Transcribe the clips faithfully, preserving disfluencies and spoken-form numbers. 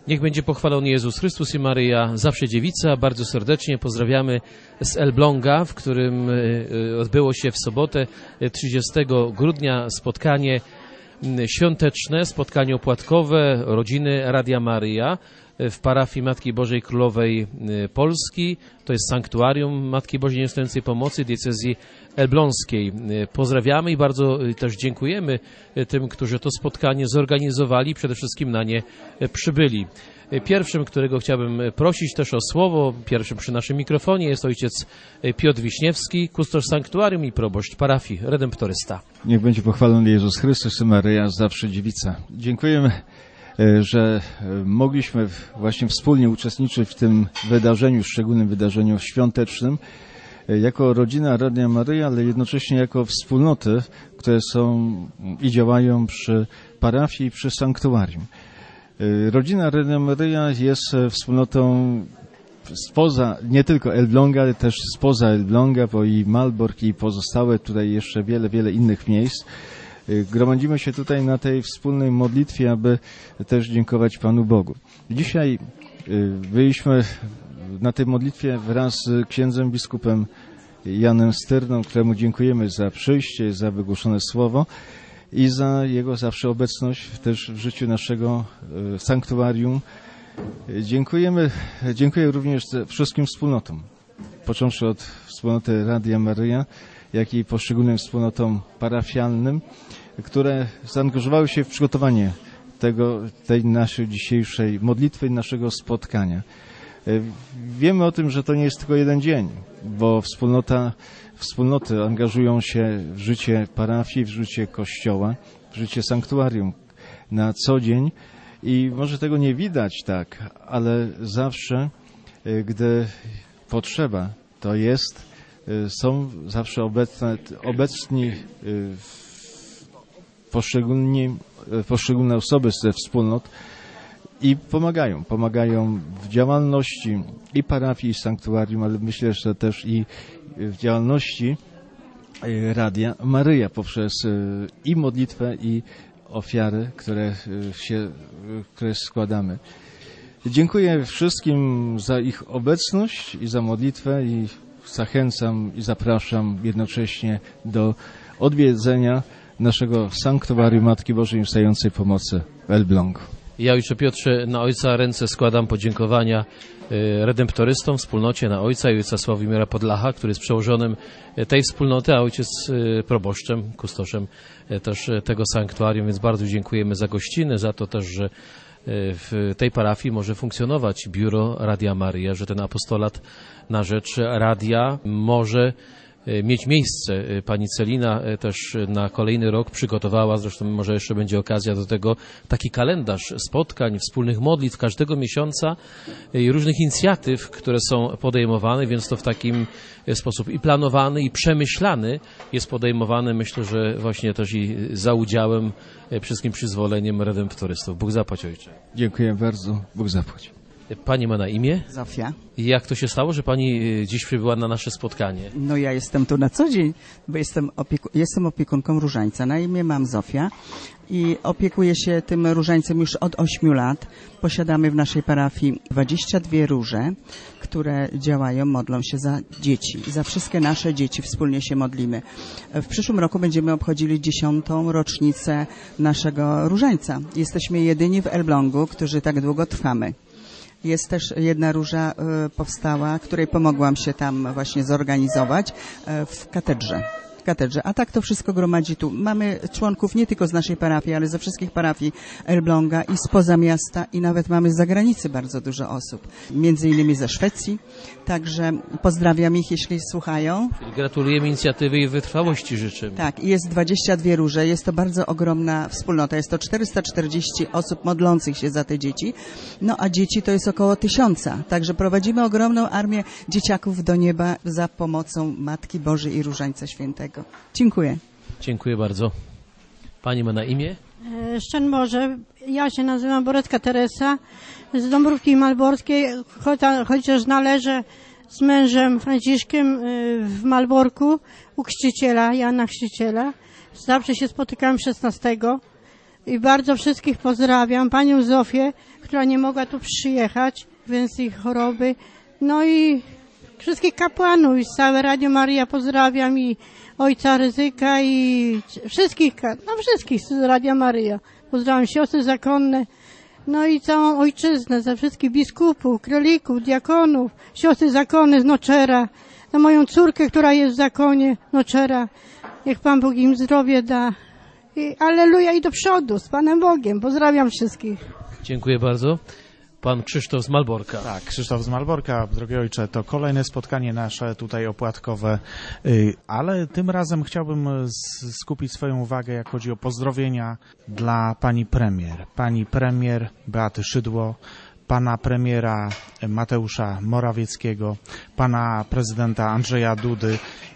Niech będzie pochwalony Jezus Chrystus i Maryja, zawsze dziewica. Bardzo serdecznie pozdrawiamy z Elbląga, w którym odbyło się w sobotę trzydziestego grudnia spotkanie świąteczne, spotkanie opłatkowe rodziny Radia Maryja w parafii Matki Bożej Królowej Polski. To jest sanktuarium Matki Bożej Nieustającej Pomocy diecezji elbląskiej. Pozdrawiamy i bardzo też dziękujemy tym, którzy to spotkanie zorganizowali, przede wszystkim na nie przybyli. Pierwszym, którego chciałbym prosić też o słowo, pierwszym przy naszym mikrofonie jest ojciec Piotr Wiśniewski, kustosz sanktuarium i proboszcz parafii Redemptorysta. Niech będzie pochwalony Jezus Chrystus i Maryja, zawsze dziewica. Dziękujemy, że mogliśmy właśnie wspólnie uczestniczyć w tym wydarzeniu, szczególnym wydarzeniu świątecznym, jako rodzina Radia Maryja, ale jednocześnie jako wspólnoty, które są i działają przy parafii i przy sanktuarium. Rodzina Radia Maryja jest wspólnotą spoza, nie tylko Elbląga, ale też spoza Elbląga, bo i Malbork i pozostałe tutaj jeszcze wiele, wiele innych miejsc. Gromadzimy się tutaj na tej wspólnej modlitwie, aby też dziękować Panu Bogu. Dzisiaj byliśmy na tej modlitwie wraz z księdzem biskupem Janem Styrną, któremu dziękujemy za przyjście, za wygłoszone słowo i za jego zawsze obecność też w życiu naszego sanktuarium. Dziękujemy, dziękuję również wszystkim wspólnotom, począwszy od wspólnoty Radia Maryja, jak i poszczególnym wspólnotom parafialnym, które zaangażowały się w przygotowanie tego, tej naszej dzisiejszej modlitwy i naszego spotkania. Wiemy o tym, że to nie jest tylko jeden dzień, bo wspólnota, wspólnoty angażują się w życie parafii, w życie kościoła, w życie sanktuarium na co dzień i może tego nie widać tak, ale zawsze, gdy potrzeba, to jest, są zawsze obecne, obecni poszczególni, poszczególne osoby ze wspólnot i pomagają, pomagają w działalności i parafii, i sanktuarium, ale myślę, że też i w działalności Radia Maryja poprzez i modlitwę, i ofiary, które się, które składamy. Dziękuję wszystkim za ich obecność i za modlitwę i zachęcam i zapraszam jednocześnie do odwiedzenia naszego sanktuarium Matki Bożej Nieustającej Pomocy w Elblągu. Ja, ojcze Piotrze, na ojca ręce składam podziękowania redemptorystom, wspólnocie, na ojca i ojca Sławomira Podlacha, który jest przełożonym tej wspólnoty, a ojciec proboszczem, kustoszem też tego sanktuarium, więc bardzo dziękujemy za gościnę, za to też, że w tej parafii może funkcjonować biuro Radia Maryja, że ten apostolat na rzecz radia może mieć miejsce. Pani Celina też na kolejny rok przygotowała, zresztą może jeszcze będzie okazja do tego, taki kalendarz spotkań, wspólnych modlitw każdego miesiąca i różnych inicjatyw, które są podejmowane, więc to w takim sposób i planowany, i przemyślany jest podejmowane, myślę, że właśnie też i za udziałem, wszystkim przyzwoleniem redemptorystów. Bóg zapłać, ojcze. Dziękuję bardzo. Bóg zapłać. Pani ma na imię? Zofia. I jak to się stało, że pani dziś przybyła na nasze spotkanie? No ja jestem tu na co dzień, bo jestem, opieku- jestem opiekunką różańca. Na imię mam Zofia i opiekuję się tym różańcem już od ośmiu lat. Posiadamy w naszej parafii dwadzieścia dwie róże, które działają, modlą się za dzieci. Za wszystkie nasze dzieci wspólnie się modlimy. W przyszłym roku będziemy obchodzili dziesiątą rocznicę naszego różańca. Jesteśmy jedyni w Elblągu, którzy tak długo trwamy. Jest też jedna róża y, powstała, której pomogłam się tam właśnie zorganizować y, w katedrze. W katedrze. A tak to wszystko gromadzi tu. Mamy członków nie tylko z naszej parafii, ale ze wszystkich parafii Elbląga i spoza miasta i nawet mamy z zagranicy bardzo dużo osób. Między innymi ze Szwecji. Także pozdrawiam ich, jeśli słuchają. Czyli gratulujemy inicjatywy i wytrwałości życzymy. Tak, jest dwadzieścia dwie róże. Jest to bardzo ogromna wspólnota. Jest to czterysta czterdzieści osób modlących się za te dzieci. No a dzieci to jest około tysiąca. Także prowadzimy ogromną armię dzieciaków do nieba za pomocą Matki Bożej i Różańca Świętego. Dziękuję. Dziękuję bardzo. Pani ma na imię? Szczęść Boże, ja się nazywam Borecka Teresa z Dąbrówki Malborskiej, chociaż należę z mężem Franciszkiem w Malborku u chrzciciela, Jana Chrzciciela. Zawsze się spotykałem szesnastego i bardzo wszystkich pozdrawiam. Panią Zofię, która nie mogła tu przyjechać, więc ich choroby. No i wszystkich kapłanów i całe Radio Maryja pozdrawiam i ojca Ryzyka i wszystkich, no wszystkich z Radia Maryja. Pozdrawiam siostry zakonne, no i całą ojczyznę, za wszystkich biskupów, królików, diakonów, siostry zakonne z Noczera, za moją córkę, która jest w zakonie Noczera. Niech Pan Bóg im zdrowie da. I alleluja i do przodu, z Panem Bogiem. Pozdrawiam wszystkich. Dziękuję bardzo. Pan Krzysztof z Malborka. Tak, Krzysztof z Malborka, drogi ojcze, to kolejne spotkanie nasze tutaj opłatkowe, ale tym razem chciałbym skupić swoją uwagę, jak chodzi o pozdrowienia dla pani premier. Pani premier Beaty Szydło, pana premiera Mateusza Morawieckiego, pana prezydenta Andrzeja Dudy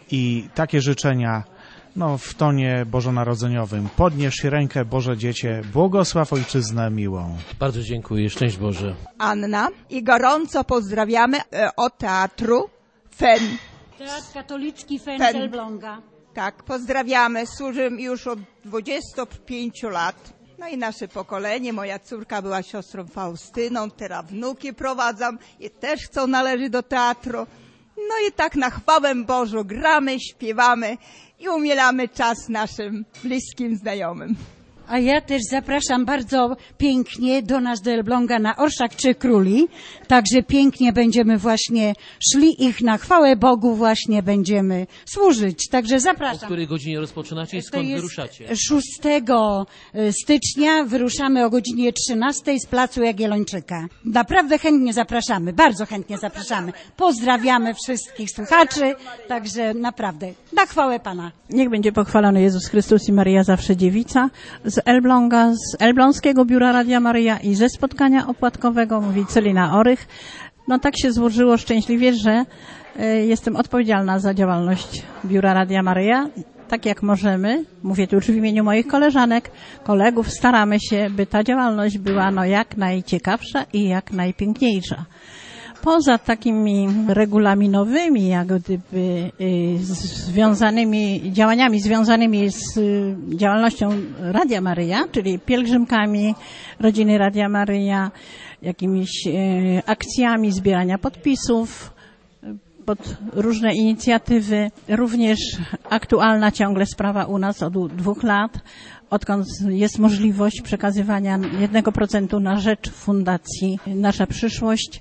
i takie życzenia no, w tonie bożonarodzeniowym. Podnieś rękę, Boże Dziecię, błogosław ojczyznę miłą. Bardzo dziękuję, szczęść Boże. Anna i gorąco pozdrawiamy e, od teatru F E N. Teatr Katolicki F E N F E N. z Elbląga. Tak, pozdrawiamy. Służę już od dwudziestu pięciu lat. No i nasze pokolenie, moja córka była siostrą Faustyną, teraz wnuki prowadzam i też chcą należeć do teatru. No i tak na chwałę Bożą gramy, śpiewamy i umielamy czas naszym bliskim znajomym. A ja też zapraszam bardzo pięknie do nas do Elbląga na Orszak Trzech Króli. Także pięknie będziemy właśnie szli ich na chwałę Bogu właśnie będziemy służyć. Także O zapraszam. której godzinie rozpoczynacie i skąd wyruszacie? szóstego stycznia wyruszamy o godzinie trzynastej z Placu Jagiellończyka. Naprawdę chętnie zapraszamy, bardzo chętnie zapraszamy. Pozdrawiamy wszystkich słuchaczy, także naprawdę na chwałę Pana. Niech będzie pochwalony Jezus Chrystus i Maryja Zawsze Dziewica. Z Elbląga, z Elbląskiego Biura Radia Maryja i ze spotkania opłatkowego, mówi Celina Orych. No tak się złożyło szczęśliwie, że y, jestem odpowiedzialna za działalność Biura Radia Maryja. Tak jak możemy, mówię tu już w imieniu moich koleżanek, kolegów, staramy się, by ta działalność była no jak najciekawsza i jak najpiękniejsza. Poza takimi regulaminowymi, jak gdyby związanymi, działaniami związanymi z działalnością Radia Maryja, czyli pielgrzymkami rodziny Radia Maryja, jakimiś akcjami zbierania podpisów pod różne inicjatywy, również aktualna ciągle sprawa u nas od dwóch lat, odkąd jest możliwość przekazywania jednego procenta na rzecz Fundacji Nasza Przyszłość.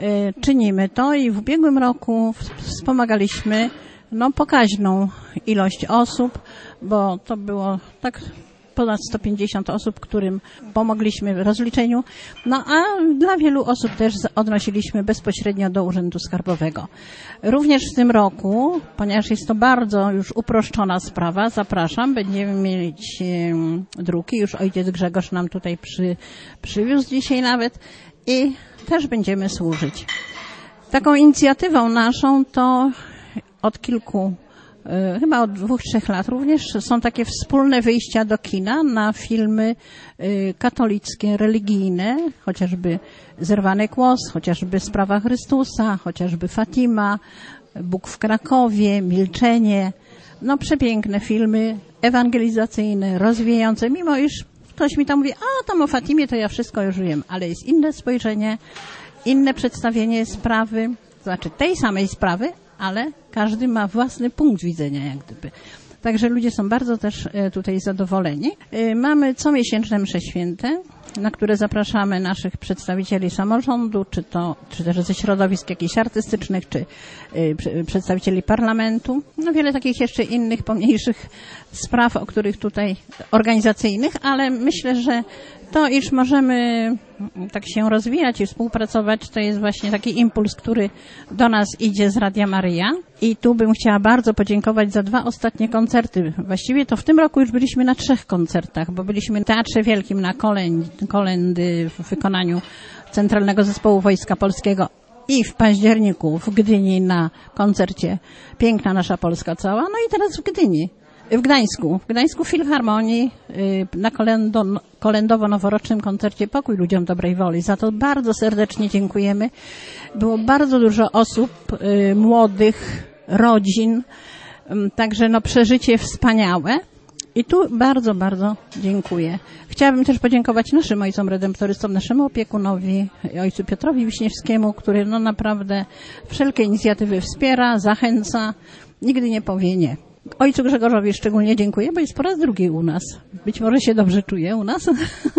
Czynimy to i w ubiegłym roku wspomagaliśmy no, pokaźną ilość osób, bo to było tak ponad sto pięćdziesiąt osób, którym pomogliśmy w rozliczeniu, no a dla wielu osób też odnosiliśmy bezpośrednio do Urzędu Skarbowego. Również w tym roku, ponieważ jest to bardzo już uproszczona sprawa, zapraszam, będziemy mieć e, druki, już ojciec Grzegorz nam tutaj przy, przywiózł dzisiaj nawet i też będziemy służyć. Taką inicjatywą naszą to od kilku chyba od dwóch, trzech lat również są takie wspólne wyjścia do kina na filmy katolickie, religijne, chociażby Zerwany Kłos, chociażby Sprawa Chrystusa, chociażby Fatima, Bóg w Krakowie, Milczenie. No przepiękne filmy ewangelizacyjne, rozwijające, mimo iż ktoś mi tam mówi, a tam o Fatimie to ja wszystko już wiem, ale jest inne spojrzenie, inne przedstawienie sprawy, to znaczy tej samej sprawy, ale każdy ma własny punkt widzenia, jak gdyby. Także ludzie są bardzo też tutaj zadowoleni. Mamy comiesięczne msze święte, na które zapraszamy naszych przedstawicieli samorządu, czy to, czy też ze środowisk jakichś artystycznych, czy przedstawicieli parlamentu. No wiele takich jeszcze innych, pomniejszych spraw, o których tutaj organizacyjnych, ale myślę, że to, iż możemy tak się rozwijać i współpracować, to jest właśnie taki impuls, który do nas idzie z Radia Maryja. I tu bym chciała bardzo podziękować za dwa ostatnie koncerty. Właściwie to w tym roku już byliśmy na trzech koncertach, bo byliśmy w Teatrze Wielkim na kolęd, kolendy w wykonaniu Centralnego Zespołu Wojska Polskiego i w październiku w Gdyni na koncercie Piękna Nasza Polska Cała. No i teraz w Gdyni. W Gdańsku, w Gdańsku Filharmonii na kolendo, kolędowo-noworocznym koncercie Pokój Ludziom Dobrej Woli. Za to bardzo serdecznie dziękujemy. Było bardzo dużo osób, młodych, rodzin, także no przeżycie wspaniałe. I tu bardzo, bardzo dziękuję. Chciałabym też podziękować naszym ojcom redemptorystom, naszemu opiekunowi, ojcu Piotrowi Wiśniewskiemu, który no naprawdę wszelkie inicjatywy wspiera, zachęca, nigdy nie powie nie. Ojcu Grzegorzowi szczególnie dziękuję, bo jest po raz drugi u nas. Być może się dobrze czuje u nas.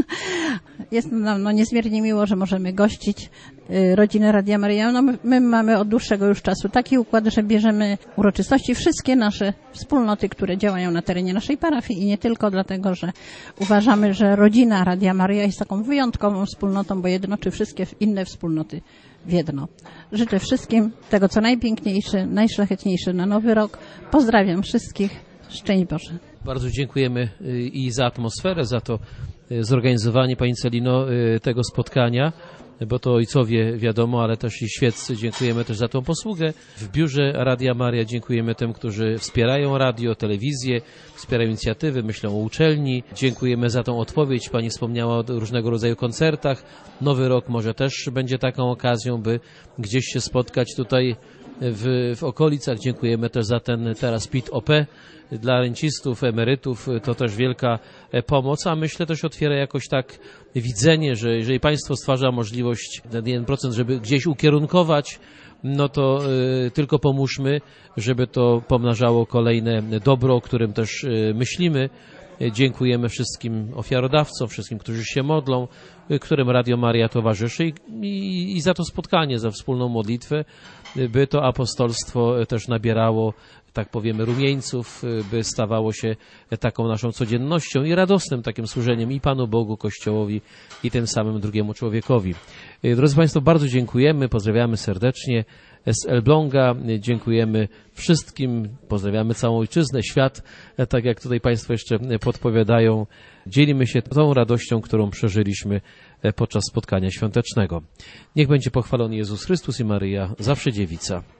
Jest nam no, niezmiernie miło, że możemy gościć y, rodzinę Radia Maryja. No, my, my mamy od dłuższego już czasu taki układ, że bierzemy uroczystości wszystkie nasze wspólnoty, które działają na terenie naszej parafii i nie tylko dlatego, że uważamy, że rodzina Radia Maryja jest taką wyjątkową wspólnotą, bo jednoczy wszystkie inne wspólnoty w jedno. Życzę wszystkim tego, co najpiękniejsze, najszlachetniejsze na Nowy Rok. Pozdrawiam wszystkich. Szczęść Boże. Bardzo dziękujemy i za atmosferę, za to zorganizowanie, Pani Celino, tego spotkania, bo to ojcowie wiadomo, ale też i świeccy. Dziękujemy też za tą posługę. W biurze Radia Maryja dziękujemy tym, którzy wspierają radio, telewizję, wspierają inicjatywy, myślą o uczelni. Dziękujemy za tą odpowiedź. Pani wspomniała o różnego rodzaju koncertach. Nowy rok może też będzie taką okazją, by gdzieś się spotkać tutaj w, w okolicach. Dziękujemy też za ten teraz P I T O P dla rencistów, emerytów. To też wielka pomoc, a myślę też otwiera jakoś tak widzenie, że jeżeli państwo stwarza możliwość ten jeden procent, żeby gdzieś ukierunkować, no to y, tylko pomóżmy, żeby to pomnażało kolejne dobro, o którym też y, myślimy. Dziękujemy wszystkim ofiarodawcom, wszystkim, którzy się modlą, którym Radio Maryja towarzyszy i, i, i za to spotkanie, za wspólną modlitwę, by to apostolstwo też nabierało, tak powiemy, rumieńców, by stawało się taką naszą codziennością i radosnym takim służeniem i Panu Bogu, Kościołowi i tym samym drugiemu człowiekowi. Drodzy Państwo, bardzo dziękujemy, pozdrawiamy serdecznie z Elbląga, dziękujemy wszystkim, pozdrawiamy całą ojczyznę, świat, tak jak tutaj Państwo jeszcze podpowiadają. Dzielimy się tą radością, którą przeżyliśmy podczas spotkania świątecznego. Niech będzie pochwalony Jezus Chrystus i Maryja, zawsze dziewica.